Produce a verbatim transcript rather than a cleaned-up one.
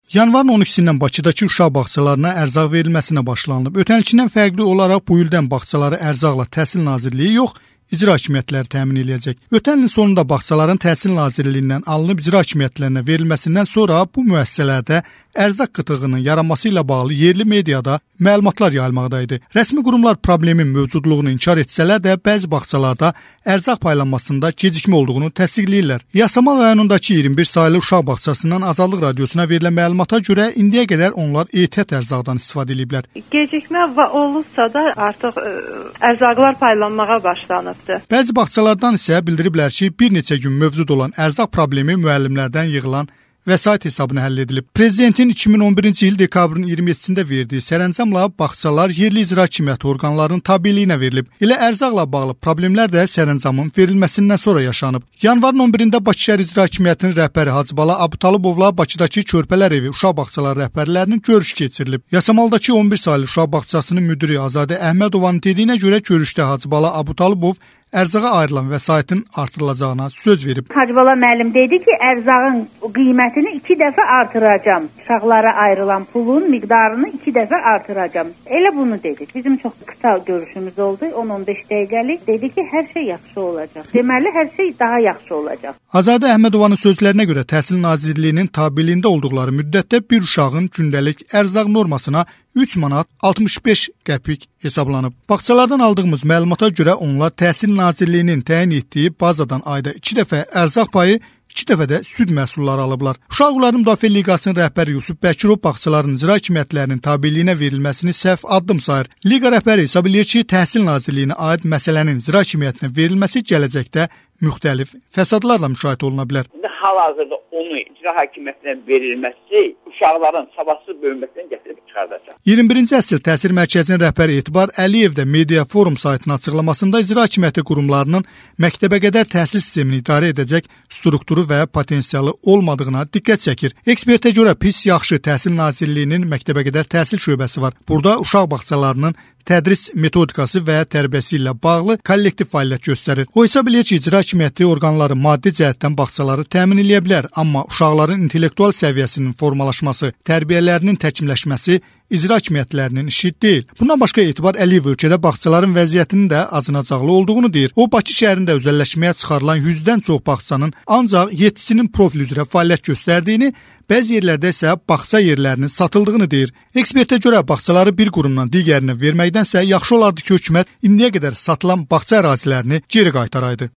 Yanvarın on ikisindən Bakıdakı uşaq bağçalarına ərzaq verilməsinə başlanılıb. Ötən ilkindən fərqli olaraq bu ildən bağçaları ərzaqla Təhsil Nazirliyi yox, icra hakimiyyətləri təmin edəcək. Ötən ilin sonunda bağçaların Təhsil Nazirliyindən alınıb icra hakimiyyətlərinə verilməsindən sonra bu müəssisələrdə ərzaq qıtlığının yaranması ilə bağlı yerli mediada məlumatlar yayılmaqdaydı. Rəsmi qurumlar problemin mövcudluğunu inkar etsələr də bəzi bağçalarda ərzaq paylanmasında gecikmə olduğunu təsdiqləyirlər. Yasamal rayonundakı iyirmi bir saylı uşaq bağçasından Azadlıq Radiosuna verilən məlumata görə indiyə qədər onlar ehtiyat ərzaqdan istifadə ediblər. Gecikmə olursa da artıq ə, ərzaqlar paylanmağa başlanıb. Bəzi bağçalardan isə bildiriblər ki, bir neçə gün mövcud olan ərzaq problemi müəllimlərdən yığılan vəsait hesabına həll edilib. Prezidentin iki min on birinci il dekabrın iyirmi yeddisində verdiyi sərəncamla bağçalar yerli icra hakimiyyəti orqanlarının tabeliyinə verilib. Elə ərzaqla bağlı problemlər də sərəncamın verilməsindən sonra yaşanıb. Yanvarın on birində Bakı şəhər icra hakimiyyətinin rəhbəri Hacıbala Abutalıbovla Bakıdakı Körpələr evi uşaq bağçaları rəhbərlərinin görüşü keçirilib. Yasamaldakı on bir saylı uşaq bağçasının müdiri Azadə Əhmədovanın dediyinə görə görüşdə Hacıbala Abutalıbov ərzağa ayrılan vəsaitin artırılacağına söz verib. Hacıbala müəllim dedi ki, ərzağın qiymətini iki dəfə artıracağam. Uşaqlara ayrılan pulun miqdarını iki dəfə artıracağam. Elə bunu dedik. Bizim çox qısa görüşümüz oldu. on on beş dəqiqəlik. Dedi ki, hər şey yaxşı olacaq. Deməli, hər şey daha yaxşı olacaq. Azadə Əhmədovanın sözlərinə görə Təhsil Nazirliyinin tabeliyində olduqları müddətdə bir uşağın gündəlik ərzaq normasına üç manat altmış beş qəpik hesablanıb. Bağçalardan aldığımız məlumata görə onlar Təhsil Nazirliyinin təyin etdiyi bazadan ayda iki dəfə ərzaq payı, iki dəfə də süd məhsulları alıblar. Uşaq Hüquqları Müdafiə Liqasının rəhbəri Yusuf Bəkirov bağçaların icra hakimiyyətlərinin tabeliyinə verilməsini səhv addım sayır. Liqa rəhbəri hesab edir ki, Təhsil Nazirliyinə aid məsələnin icra hakimiyyətinə verilməsi gələcəkdə müxtəlif fəsadlarla müşahidə oluna bilər. Hal-hazırda onu icra hakimiyyətinə verilməsi uşaqların savadsız böyüməsindən gətirib çıxardacaq. iyirmi birinci əsr Təhsil Mərkəzinin rəhbəri Etibar Əliyev də Media Forum saytının açıqlamasında icra hakimiyyəti qurumlarının məktəbəqədər təhsil sistemini idarə edəcək strukturu və potensialı olmadığına diqqət çəkir. Ekspertə görə pis yaxşı Təhsil Nazirliyinin məktəbəqədər təhsil şöbəsi var. Burada uşaq bağçalarının tədris metodikası və tərbiyəsi ilə bağlı kollektiv fəaliyyət göstərir. O hesab edir ki, icra hakimiyyəti orqanları maddi cəhətdən bağçaları təmin edə bilər, amma uşaqların intellektual səviyyəsinin formalaşması, tərbiyələrinin təkmilləşməsi icra hakimiyyətlərinin işi deyil. Bundan başqa Etibar Əliyev ölkədə bağçaların vəziyyətinin də acınacaqlı olduğunu deyir. O, Bakı şəhərində özəlləşməyə çıxarılan yüzdən çox bağçanın ancaq yeddisinin profil üzrə fəaliyyət göstərdiyini, bəzi yerlərdə isə bağça yerlərinin satıldığını deyir. Ekspertə görə bağçaları bir qurumdan digərinə verməkdənsə yaxşı olardı ki, hökumət indiyə qədər satılan bağça ərazilərini geri qaytaraydı.